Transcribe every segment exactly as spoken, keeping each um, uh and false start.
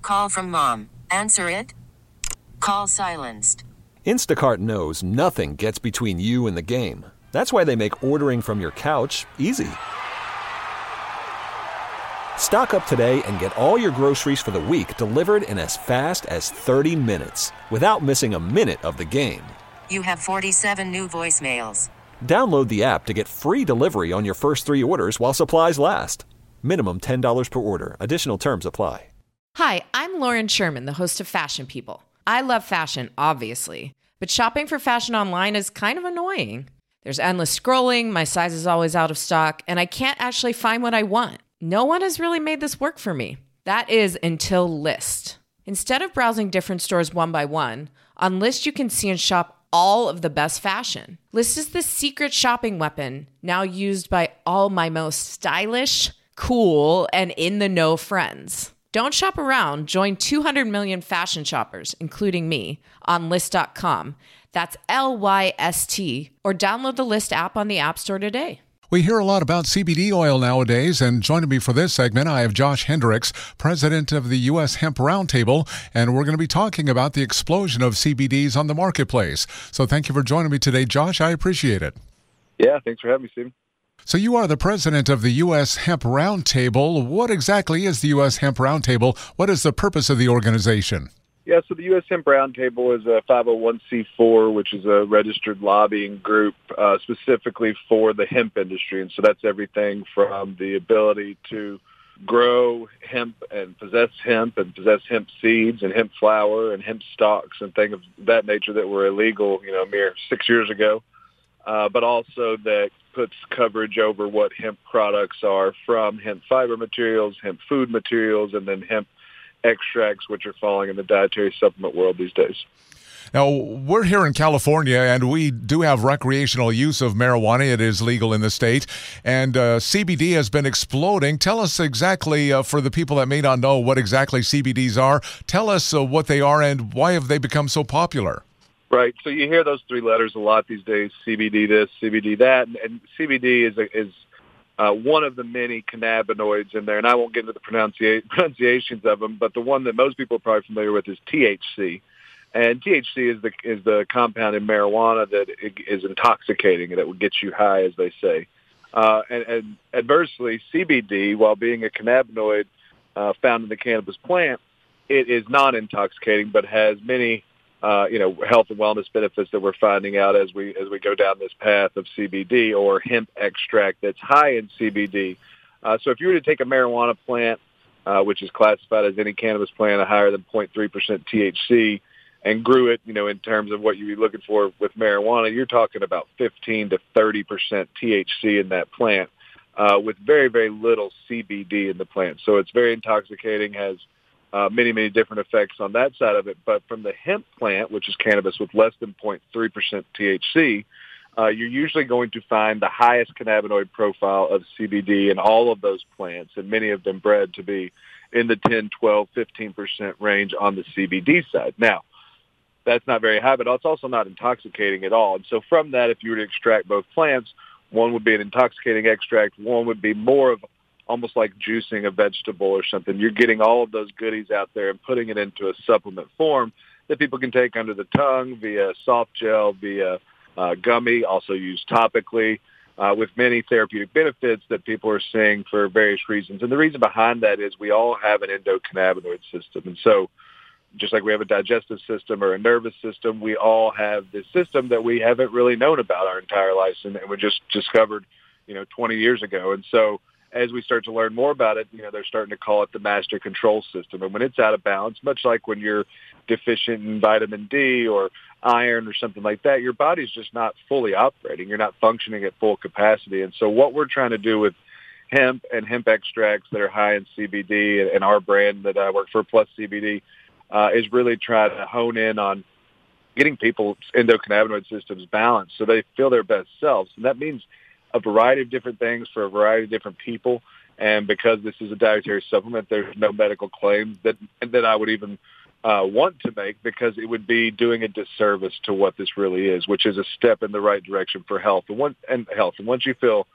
Call from mom. Answer it. Call silenced. Instacart knows nothing gets between you and the game. That's why they make ordering from your couch easy. Stock up today and get all your groceries for the week delivered in as fast as thirty minutes without missing a minute of the game. You have forty-seven new voicemails. Download the app to get free delivery on your first three orders while supplies last. Minimum ten dollars per order. Additional terms apply. Hi, I'm Lauren Sherman, the host of Fashion People. I love fashion, obviously, but shopping for fashion online is kind of annoying. There's endless scrolling, my size is always out of stock, and I can't actually find what I want. No one has really made this work for me. That is until Lyst. Instead of browsing different stores one by one, on Lyst you can see and shop all of the best fashion. Lyst is the secret shopping weapon now used by all my most stylish, cool, and in-the-know friends. Don't shop around. Join two hundred million fashion shoppers, including me, on Lyst dot com. That's L Y S T, or download the Lyst app on the App Store today. We hear a lot about C B D oil nowadays, and joining me for this segment, I have Josh Hendricks, president of the U S Hemp Roundtable, and we're going to be talking about the explosion of C B Ds on the marketplace. So thank you for joining me today, Josh. I appreciate it. Yeah, thanks for having me, Stephen. So you are the president of the U S Hemp Roundtable. What exactly is the U S Hemp Roundtable? What is the purpose of the organization? Yeah, so the U S Hemp Roundtable is a five oh one c four, which is a registered lobbying group uh, specifically for the hemp industry. And so that's everything from the ability to grow hemp and possess hemp and possess hemp seeds and hemp flower and hemp stalks and things of that nature that were illegal, you know, a mere six years ago. Uh, but also that puts coverage over what hemp products are, from hemp fiber materials, hemp food materials, and then hemp extracts, which are falling in the dietary supplement world these days. Now, we're here in California, and we do have recreational use of marijuana. It is legal in the state, and uh, C B D has been exploding. Tell us exactly, uh, for the people that may not know what exactly C B Ds are, tell us uh, what they are and why have they become so popular? Right. So you hear those three letters a lot these days: C B D this, C B D that, and, and C B D is a, is uh, one of the many cannabinoids in there. And I won't get into the pronuncia- pronunciations of them, but the one that most people are probably familiar with is T H C. And T H C is the is the compound in marijuana that is intoxicating and that will get you high, as they say. Uh, and, and adversely, C B D, while being a cannabinoid uh, found in the cannabis plant, it is non-intoxicating, but has many Uh, you know, health and wellness benefits that we're finding out as we as we go down this path of C B D, or hemp extract that's high in C B D. Uh, so if you were to take a marijuana plant, uh, which is classified as any cannabis plant, a higher than zero point three percent T H C, and grew it, you know, in terms of what you'd be looking for with marijuana, you're talking about fifteen to thirty percent T H C in that plant, uh, with very, very little C B D in the plant. So it's very intoxicating, has Uh, many, many different effects on that side of it. But from the hemp plant, which is cannabis with less than zero point three percent T H C, uh, you're usually going to find the highest cannabinoid profile of C B D in all of those plants, and many of them bred to be in the ten, twelve, fifteen percent range on the C B D side. Now, that's not very high, but it's also not intoxicating at all. And so from that, if you were to extract both plants, one would be an intoxicating extract, one would be more of almost like juicing a vegetable or something. You're getting all of those goodies out there and putting it into a supplement form that people can take under the tongue via soft gel, via uh, gummy, also used topically, uh, with many therapeutic benefits that people are seeing for various reasons. And the reason behind that is we all have an endocannabinoid system. And so just like we have a digestive system or a nervous system, we all have this system that we haven't really known about our entire lives, and we just discovered, you know, twenty years ago. And so as we start to learn more about it, you know, they're starting to call it the master control system. And when it's out of balance, much like when you're deficient in vitamin D or iron or something like that, your body's just not fully operating. You're not functioning at full capacity. And so what we're trying to do with hemp and hemp extracts that are high in C B D and our brand that I work for, Plus C B D, uh, is really try to hone in on getting people's endocannabinoid systems balanced so they feel their best selves. And that means a variety of different things for a variety of different people. And because this is a dietary supplement, there's no medical claims that that I would even uh, want to make, because it would be doing a disservice to what this really is, which is a step in the right direction for health and, one, and health. And once you feel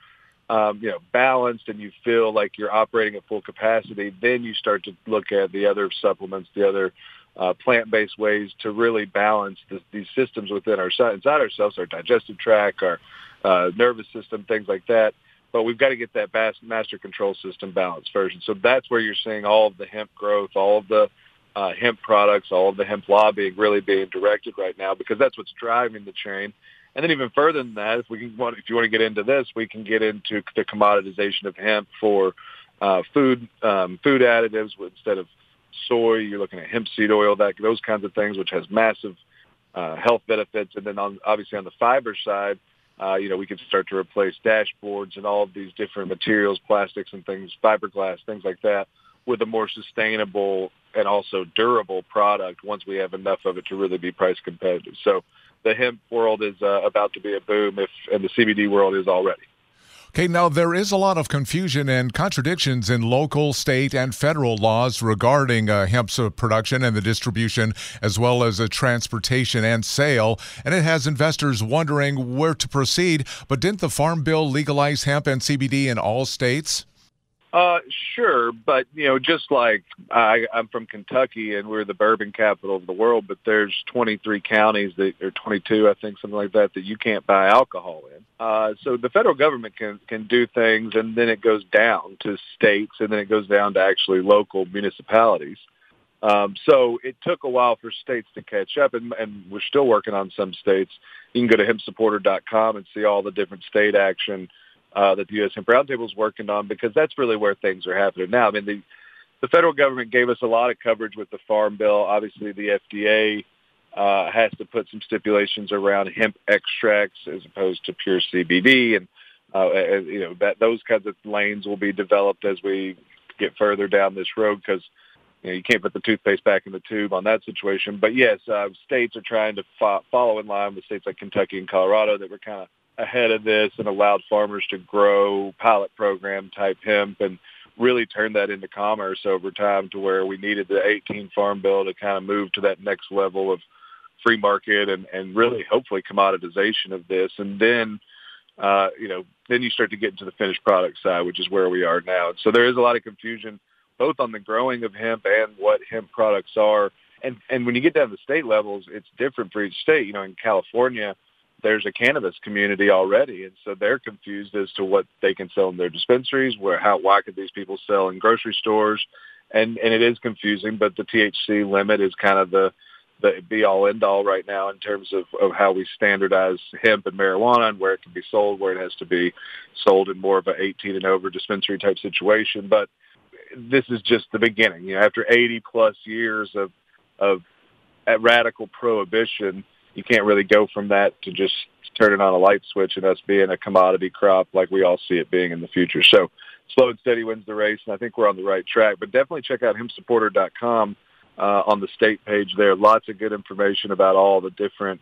um, you know, balanced and you feel like you're operating at full capacity, then you start to look at the other supplements, the other uh, plant-based ways to really balance the, these systems within our inside ourselves, our digestive tract, our uh, nervous system, things like that. But we've got to get that master control system balanced first. And so that's where you're seeing all of the hemp growth, all of the uh, hemp products, all of the hemp lobbying really being directed right now, because that's what's driving the chain. And then even further than that, if we can want, if you want to get into this, we can get into the commoditization of hemp for uh, food um, food additives. Instead of soy, you're looking at hemp seed oil, that those kinds of things, which has massive uh, health benefits. And then on, obviously on the fiber side, Uh, you know, we could start to replace dashboards and all of these different materials, plastics and things, fiberglass, things like that, with a more sustainable and also durable product once we have enough of it to really be price competitive. So the hemp world is uh, about to be a boom, if, and the C B D world is already. Okay, now there is a lot of confusion and contradictions in local, state, and federal laws regarding uh, hemp production and the distribution, as well as the transportation and sale, and it has investors wondering where to proceed. But didn't the Farm Bill legalize hemp and C B D in all states? Uh, sure, but, you know, just like I, I'm from Kentucky and we're the bourbon capital of the world, but there's twenty-three counties, that, or twenty-two, I think, something like that, that you can't buy alcohol in. Uh, so the federal government can, can do things, and then it goes down to states, and then it goes down to actually local municipalities. Um, so it took a while for states to catch up, and, and we're still working on some states. You can go to hemp supporter dot com and see all the different state action Uh, that the U S Hemp Roundtable is working on, because that's really where things are happening now. I mean, the, the federal government gave us a lot of coverage with the Farm Bill. Obviously, the F D A uh, has to put some stipulations around hemp extracts as opposed to pure C B D, and uh, you know that those kinds of lanes will be developed as we get further down this road, because you know, you can't put the toothpaste back in the tube on that situation. But yes, uh, states are trying to fo- follow in line with states like Kentucky and Colorado that were kind of ahead of this and allowed farmers to grow pilot program type hemp and really turn that into commerce over time, to where we needed the eighteen Farm Bill to kind of move to that next level of free market and, and really hopefully commoditization of this. And then, uh, you know, then you start to get into the finished product side, which is where we are now. And so there is a lot of confusion both on the growing of hemp and what hemp products are. And, and when you get down to the state levels, it's different for each state. You know, in California, there's a cannabis community already, and so they're confused as to what they can sell in their dispensaries, where, how, why could these people sell in grocery stores, and and it is confusing. But the T H C limit is kind of the the be all end all right now in terms of of how we standardize hemp and marijuana and where it can be sold, where it has to be sold in more of an eighteen and over dispensary type situation. But this is just the beginning. You know, after eighty plus years of of at radical prohibition, you can't really go from that to just turning on a light switch and us being a commodity crop like we all see it being in the future. So slow and steady wins the race, and I think we're on the right track. But definitely check out hemp supporter dot com uh, on the state page there. Lots of good information about all the different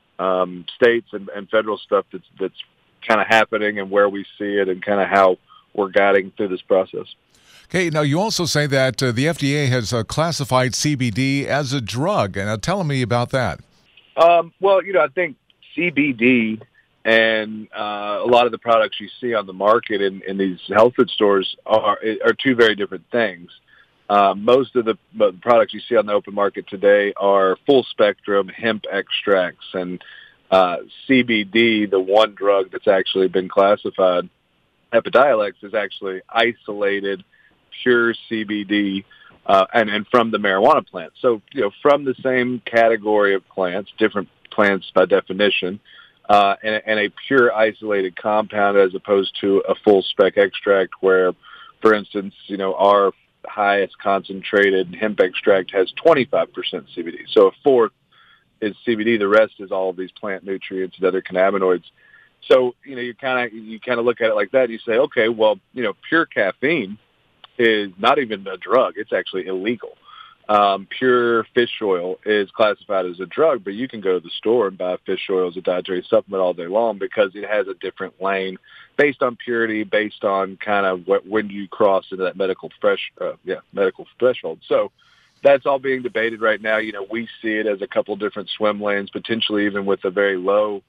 um, states and, and federal stuff that's, that's kind of happening and where we see it and kind of how we're guiding through this process. Okay, now you also say that uh, the F D A has uh, classified C B D as a drug. And uh, tell me about that. Um, well, you know, I think C B D and uh, a lot of the products you see on the market in, in these health food stores are are two very different things. Uh, most of the, the products you see on the open market today are full spectrum hemp extracts, and uh, C B D, the one drug that's actually been classified, Epidiolex, is actually isolated pure C B D. Uh, and, and from the marijuana plant. So, you know, from the same category of plants, different plants by definition, uh, and, and a pure isolated compound as opposed to a full spec extract where, for instance, you know, our highest concentrated hemp extract has twenty-five percent C B D. So a fourth is C B D. The rest is all of these plant nutrients and other cannabinoids. So, you know, you kind of, you kind of look at it like that. And you say, okay, well, you know, pure caffeine is not even a drug. It's actually illegal. Um, pure fish oil is classified as a drug, but you can go to the store and buy fish oil as a dietary supplement all day long because it has a different lane based on purity, based on kind of what, when you cross into that medical fresh, uh, yeah, medical threshold. So that's all being debated right now. You know, we see it as a couple different swim lanes, potentially even with a very low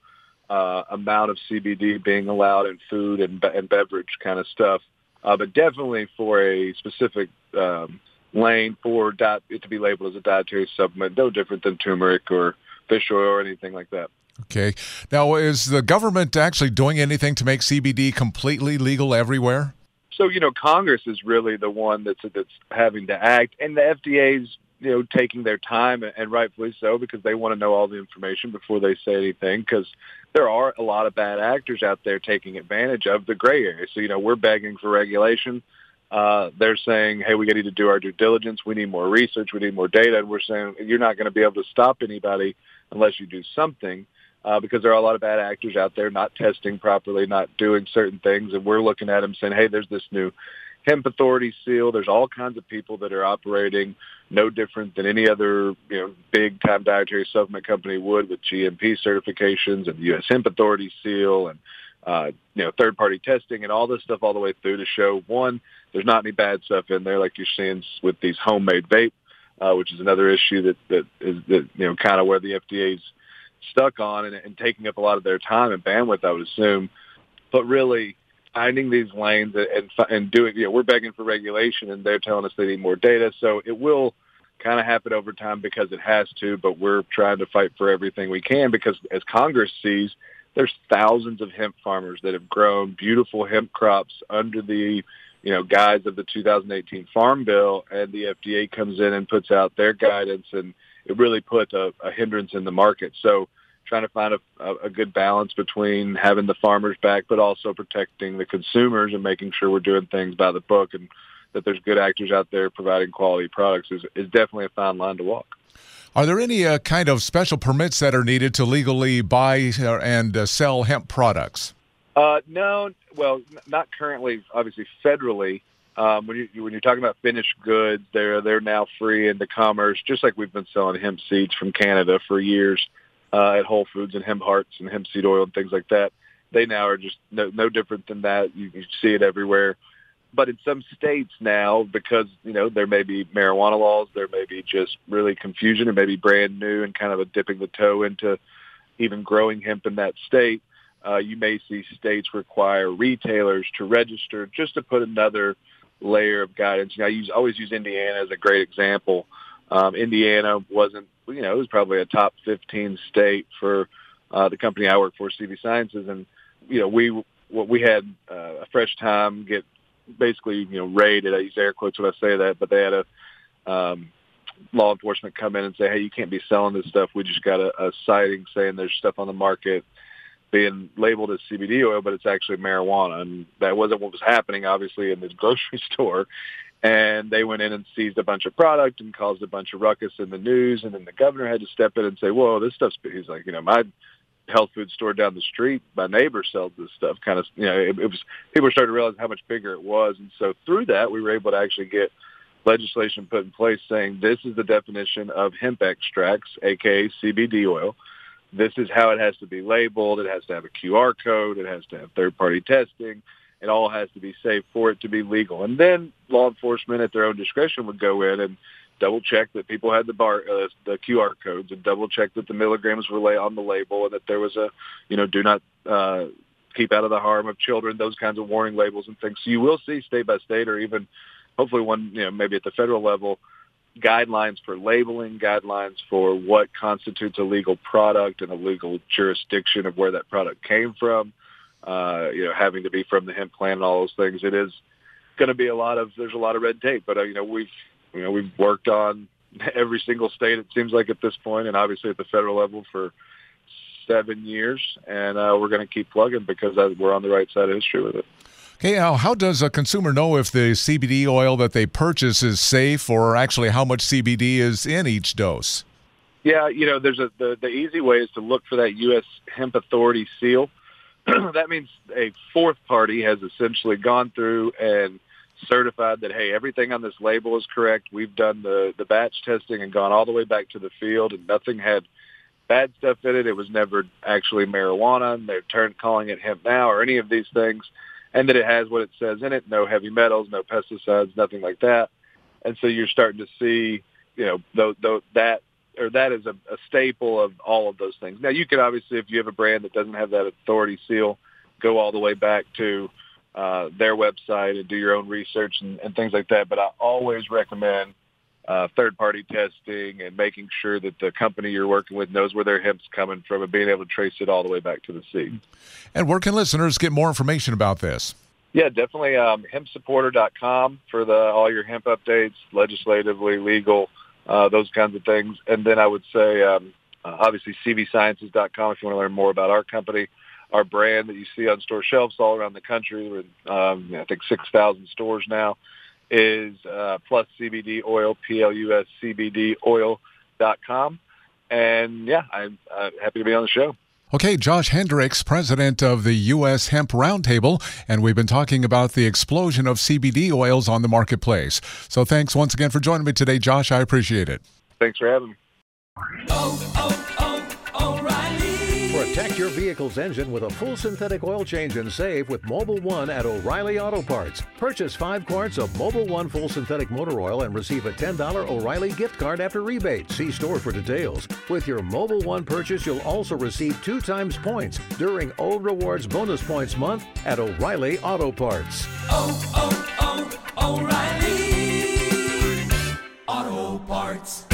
uh, amount of C B D being allowed in food and, be- and beverage kind of stuff. Uh, but definitely for a specific um, lane for di- it to be labeled as a dietary supplement, no different than turmeric or fish oil or anything like that. Okay. Now, is the government actually doing anything to make C B D completely legal everywhere? So, you know, Congress is really the one that's that's having to act, and the F D A's, you know, taking their time, and rightfully so, because they want to know all the information before they say anything, because there are a lot of bad actors out there taking advantage of the gray area. So, you know, we're begging for regulation. Uh, they're saying, hey, we need to do our due diligence. We need more research. We need more data. And we're saying you're not going to be able to stop anybody unless you do something. Uh, because there are a lot of bad actors out there not testing properly, not doing certain things. And we're looking at them saying, hey, there's this new hemp authority seal. There's all kinds of people that are operating no different than any other, you know, big-time dietary supplement company would, with G M P certifications and the U S Hemp Authority seal and, uh, you know, third-party testing and all this stuff all the way through to show, one, there's not any bad stuff in there like you're seeing with these homemade vape, uh, which is another issue that, that is, that, you know, kind of where the F D A's stuck on and, and taking up a lot of their time and bandwidth, I would assume. But really finding these lanes and and doing, you know, we're begging for regulation and they're telling us they need more data. So it will kind of happen over time because it has to, but we're trying to fight for everything we can because as Congress sees, there's thousands of hemp farmers that have grown beautiful hemp crops under the, you know, guise of the two thousand eighteen Farm Bill, and the F D A comes in and puts out their guidance, and it really put a, a hindrance in the market. So trying to find a, a good balance between having the farmers back, but also protecting the consumers and making sure we're doing things by the book and that there's good actors out there providing quality products is, is definitely a fine line to walk. Are there any uh, kind of special permits that are needed to legally buy and uh, sell hemp products? Uh, no, well, not currently, obviously federally. Um, when, you, when you're talking about finished goods, they're they're now free into commerce, just like we've been selling hemp seeds from Canada for years uh, at Whole Foods and Hemp Hearts and hemp seed oil and things like that. They now are just no, no different than that. You, you see it everywhere. But in some states now, because, you know, there may be marijuana laws, there may be just really confusion, it may be brand new and kind of a dipping the toe into even growing hemp in that state. Uh, you may see states require retailers to register just to put another layer of guidance. You know, I use always use Indiana as a great example. Um, Indiana wasn't, you know, it was probably a top fifteen state for uh, the company I work for, C V Sciences, and you know, we what we had uh, a Fresh Time get basically, you know, raided. I use air quotes when I say that, but they had a um, law enforcement come in and say, hey, you can't be selling this stuff. We just got a, a citing saying there's stuff on the market being labeled as C B D oil, but it's actually marijuana. And that wasn't what was happening, obviously, in this grocery store. And they went in and seized a bunch of product and caused a bunch of ruckus in the news. And then the governor had to step in and say, whoa, this stuff's, he's like, you know, my health food store down the street, my neighbor sells this stuff. Kind of, you know, it, it was, people started to realize how much bigger it was. And so through that, we were able to actually get legislation put in place saying this is the definition of hemp extracts, aka C B D oil. This is how it has to be labeled. It has to have a Q R code. It has to have third-party testing. It all has to be safe for it to be legal. And then law enforcement at their own discretion would go in and double-check that people had the bar, uh, the Q R codes, and double-check that the milligrams were lay on the label and that there was a, you know, do not uh, keep out of the harm of children, those kinds of warning labels and things. So you will see state by state, or even hopefully one, you know, maybe at the federal level, guidelines for labeling, guidelines for what constitutes a legal product and a legal jurisdiction of where that product came from, uh, you know, having to be from the hemp plant and all those things. It is going to be a lot of, there's a lot of red tape, but, uh, you know, we've, you know, we've worked on every single state, it seems like at this point, and obviously at the federal level for seven years, and uh, we're going to keep plugging because we're on the right side of history with it. Okay, now how does a consumer know if the C B D oil that they purchase is safe, or actually how much C B D is in each dose? Yeah, you know, there's a the, the easy way is to look for that U S Hemp Authority seal. That means a fourth party has essentially gone through and certified that, hey, everything on this label is correct. We've done the, the batch testing and gone all the way back to the field, and nothing had bad stuff in it. It was never actually marijuana, and they're turned calling it hemp now or any of these things. And that it has what it says in it, no heavy metals, no pesticides, nothing like that. And so you're starting to see, you know, th- th- that or that is a, a staple of all of those things. Now, you can obviously, if you have a brand that doesn't have that authority seal, go all the way back to uh, their website and do your own research and, and things like that. But I always recommend uh, third-party testing and making sure that the company you're working with knows where their hemp's coming from and being able to trace it all the way back to the seed. And where can listeners get more information about this? Yeah, definitely um, hemp supporter dot com for the all your hemp updates, legislatively, legal, uh, those kinds of things. And then I would say, um, uh, obviously, c v sciences dot com if you want to learn more about our company. Our brand that you see on store shelves all around the country, with um, I think six thousand stores now, is uh, Plus C B D Oil, P L U S C B D oil dot com. And, yeah, I'm uh, happy to be on the show. Okay, Josh Hendricks, president of the U S Hemp Roundtable, and we've been talking about the explosion of C B D oils on the marketplace. So thanks once again for joining me today, Josh. I appreciate it. Thanks for having me. Oh, oh, oh, O'Reilly. Protect your vehicle's engine with a full synthetic oil change and save with Mobil one at O'Reilly Auto Parts. Purchase five quarts of Mobil one full synthetic motor oil and receive a ten dollars O'Reilly gift card after rebate. See store for details. With your Mobil one purchase, you'll also receive two times points during O Rewards Bonus Points Month at O'Reilly Auto Parts. Oh, oh, oh, O'Reilly Auto Parts.